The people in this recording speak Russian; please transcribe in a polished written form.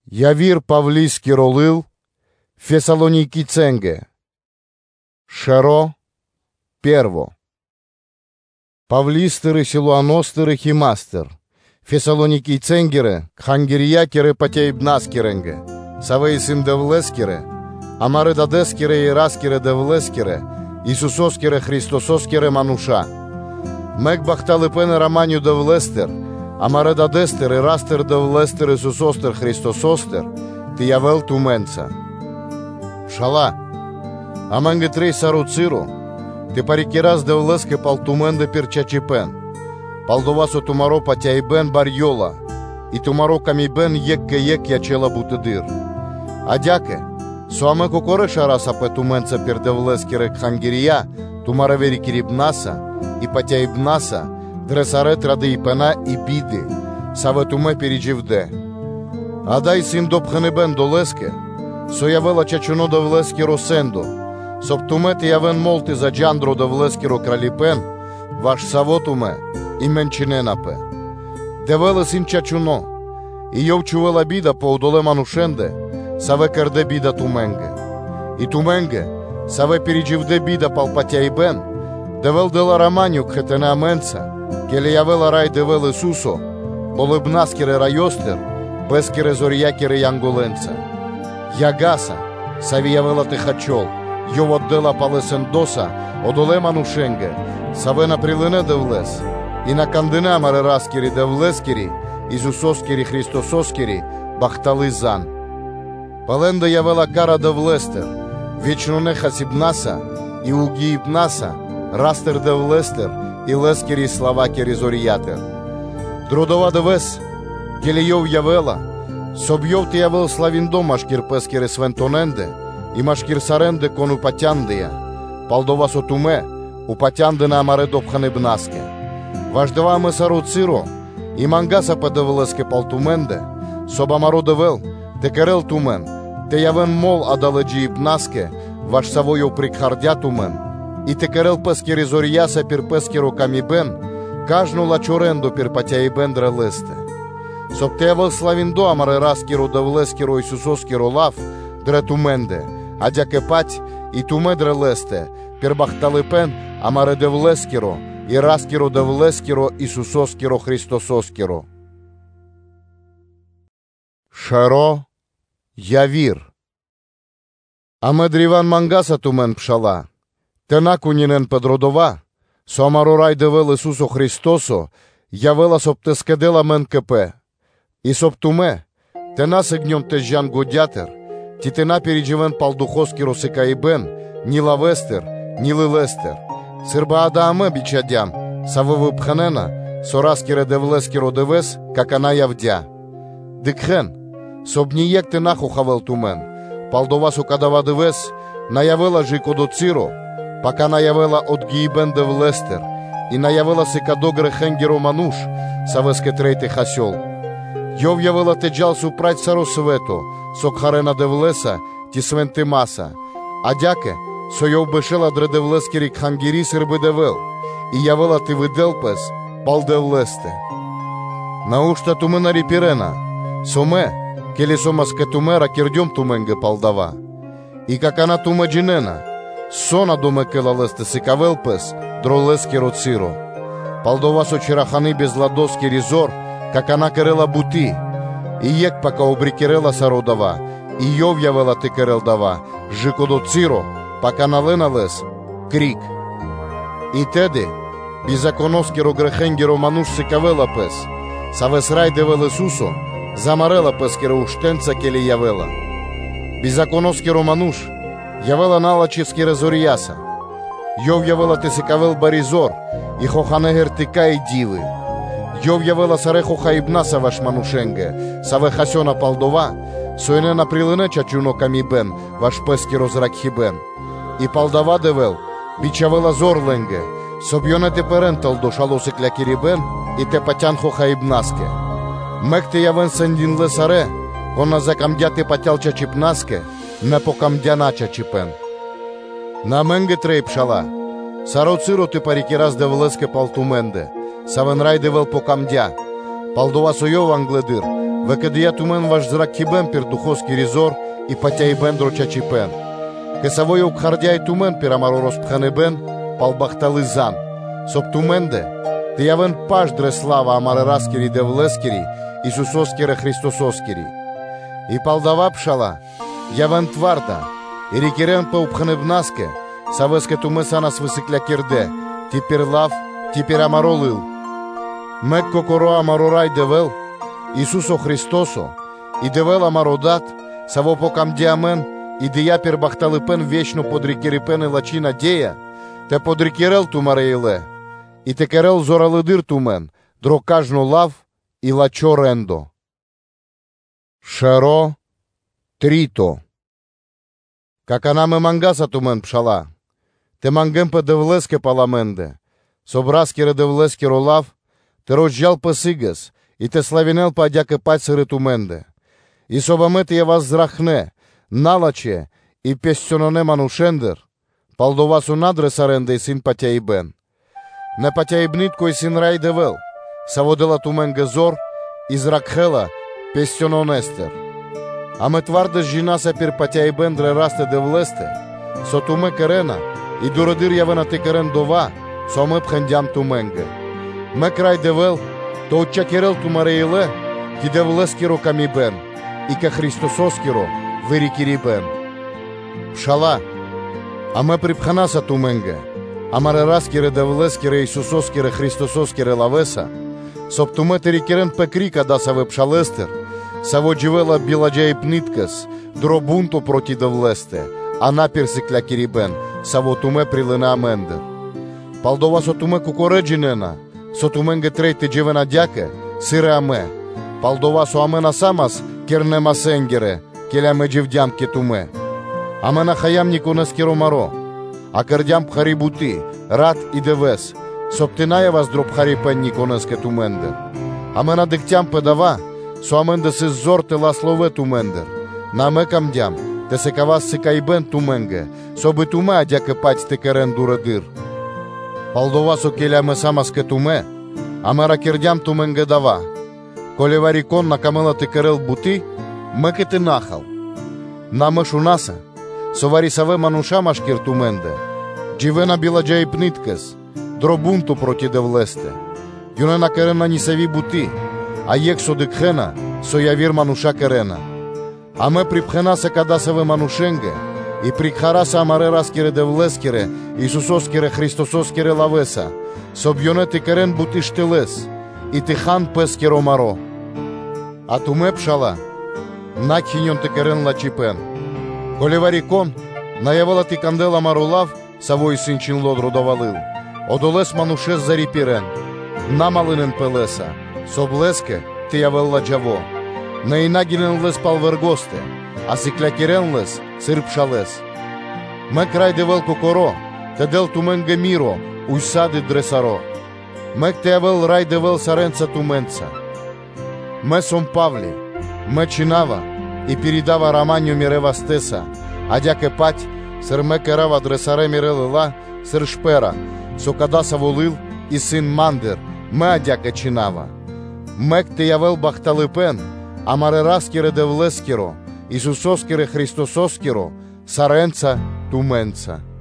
Явир Павлийский ролыл, Фессалоники ценге. Шаро перво. Павлистеры, силуаностеры, химастер. Фессалоники ценгеры, хангирьякеры, потейбнаскеренге. Савейсим девлескеры, амары дадескеры и раскеры девлескеры, Иисусоскеры, Христососкеры, мануша. Мек бахталы пены романию девлестер, амары дадестер и растер девлестер, Иисусостер, Христосостер, ты явел туменца. Шала, аманге трей сару циру, ты парикераз девлеске пал туменде перчачипен, палдовасо тумаро патяйбен барьола, и тумаро камибен ек ячела бутыдыр. Адяке, суаме кокоре шараса пе туменца пер девлескере хангирия, тумара вери кирибнаса, и патяйбнаса, дресарет рады и пена и биды, саве туме переживде. Адай сим допханебен долеске, со явела чачуно девлеске росенду, соп туме те явен молти за джандро девлеске ро кралипен, ваш савотуме, и менчиненапе. Девела сим чачуно, и йов чувела бида по удоле манушенде, саве керде бида туменге. И туменге, саве переживде бида палпатяйбен, девел дела романию кхетена аменца, келе явела рай девел Исусо, болыбнаскере райостер, бескере зорьякере янголенца. Ягаса, сави явела техачол, йов отдела палесендоса, одоле манушенге, саве на прилине девлес, и на кандена маре раскери девлескери, Иисусоскери, Христососкери, бахталы зан. Паленда явела кара девлестер, вечно неха сибнаса, и угиибнаса, растер девлестер, и лескери славакери зориятер. Друдова девес, келеев явела, собьев те явел славиндо машкир пескере свентоненде, и машкир саренде кону патяндия, палдова сотуме, у патянде на амаре допхане бнаске. Важдава мы сару циро, и мангаса подевелеске палтуменде, собамаро девел, те керел тумен, те явен мол адаледжи и бнаске, ваш савою прикхардя тумен, и те керел пескери зорияса пир пескеру камибен, кажну лачоренду пир патяибен дрелесте. Соб те явел славиндо амаре раскеру девлескеру Иисусоскеру лав, дре туменде, адяке пать, и туме дрелесте, пир бахталипен амаре девлескеру, и раскеру девлескеро Иисусоскеро Христососкеро. Шаро явир. Амедриван мангаса тумен пшала, тенакунинен подродова, соамаро рай девел Исусо Христосо, явела соп тескедела мен кепе, и соп туме, тена сегнем тежжан годятер, ти тена передживен палдухоскеро секаибен, ни лавестер, ни лилестер. Сырба Адаме бичадям, савы пханена, сораскере девлескеро девес, как она явдя. Дикхен, собниек ты наху хавел тумен, палдовасу кадава девес, наявела жикодо циро, пока наявела от гиибен девлестер, и наявела секадогре хенгеро мануш, савеске трейте хасел. Йов явела теджал супрать саро свето, сокхарена девлеса, ти свенте маса, адяке, Сойов бешела дре девлескери хангири сырбы девел, и явела ты выделпес, пал девлесте. Наушта тумена репирена, соме, келе сомаска тумера кирдем туменге палдава. И как она тума джинена, сона доме келалесте сикавелпес, дролескеро циро. Палдова со чираханы без ладоски ризор, как она керела бути, и ек пока обрикерела сародава, и йов явела ты керел дава, жикодо циро, пока наленалес крик. И теди, беззаконоскеро грехенгеро мануш сикавела пес, савес рай девел Исусо, замарела пескеро уштенца келе явела. Беззаконоскеро мануш, явела налачевскере зорияса. Йов явела те сикавел баризор, и хоханегер тика и дивы. Йов явела сарехо хаибнаса ваш манушенге, саве хасена палдова, соенена прилине чачуно камибен, ваш пескеро зракхибен. И палдава девел, бичавела зорленге, собьёне те перентал до шалосы клякирибен, и те патянхо хаибнаске. Мек те явен сендин лесаре, она закамдя те патял чачипнаске, не покамдя на чачипен. На менге трей пшала, саро циро те парикираз девлеске палтуменде, савен рай девел покамдя, палдова сойов англедыр, векадия тумен ваш зраккибен пир духовский резор и патяйбен дрочачипен. Кесавой обхардяй тумен пир амаро роспханебен, палбахталы зан. Соп туменде, ты явен паш дре слава амаре раскери девлескери, Исусоскере Христососкери. И палдава пшала, явен тварда, и рекерен по обханебнаске, савеске тумесана с высыклякерде, теперь лав, теперь амаролыл. Мек кокоро амарорай девел, Исусо Христосо, и девел амародат, саво покам диамен, и дея пербахталыпен вечно подрекерипен и лачина дея, те подрекерел тумарейле, и те керел зоралыдыр тумен, дро кажно лав и лачо рендо. Шеро трито. Как она ме мангаса тумен пшала, те мангем по девлеске паламенде, собраскере девлеске ролав, те розжал пасыгас, и те славинел по адяке пальцере туменде. И собамете я вас зрахне, налаче, и пестеноне манушендер, палдовасу надре саренде и сын патяйбен. Не патяйбнит кой сын рай девел, саводела туменге зор, из ракхела пестенонестер. А ме тварде жина се пир патяйбен дре расте девлесте, со туме керена, и дурадир явена те керен дова, со ме пхендям туменге. Ме край девел, то отчакерел тумарейле, ки девлескеро камибен, и ка Христососкеро верикирибен. Пшала, а ме припханаса туменге, амаре раскере девлескере Исусоскере Христососкере лавеса, соп туме терикерен пекрика да саве пшалестер, саво дживела биладжай пниткас, дробунто проти девлесте, а наперсикля кирибен, саво туме прилена амендер. Палдова со туме кукореджинена, со туменге трейте дживена дяке, сире аме. Палдова со амена самас, кернема сенгере, келяме дживдям ке туме. Амена хаям никонескеро маро, а кердям пхарибути, рад и девес, соптиная вас дроп харипен никонеске тумендер. Амена дектям педава, со аменде се зорте ласлове тумендер. На мекам дям, те се кавас се кайбен туменге, соби туме адяке пать те керен дурадир. Палдова со келяме самаске туме, амера кердям туменге дава. Колевари кон на камела те керел бути, меке те нахал. Намеш унаса, совари саве мануша машкер туменде, дживена биладжай пниткес, дробунто проти девлесте. Юнена керена нисави бути, а ек со декхена, со явир мануша керена. А ме припхена се кадасаве манушенге, и прикхараса амаре раскере девлескере, Исусоскере Христососкере лавеса, собьоне те керен бути штелес, и те хан пескеро маро. А туме пшала, накхиньон те керен лачипен. Колевари кон, наявала ти кандела марулав, савой синчин лодро довалил. Одолес манушес зарипирен, намалинен пелеса, соблеске ти явел ладжаво. Наинагинен лес палвергосте, а сиклякерен лес сирпшалес. Ме край девел кокоро, те дел туменге миро, уйсади дресаро. Мек те явел рай девел саренца туменца. Ме сом Павли, ме чинава, и передава романью мирева стеса, а дяке пать, сыр ме керава дресаре мирелила, сыр шпера, со кадаса волил и сын Мандер, ме адяке чинава. Мек те явел бахталыпен, амаре раскере девлескеро, Исусоскере Христососкеро, саренца туменца.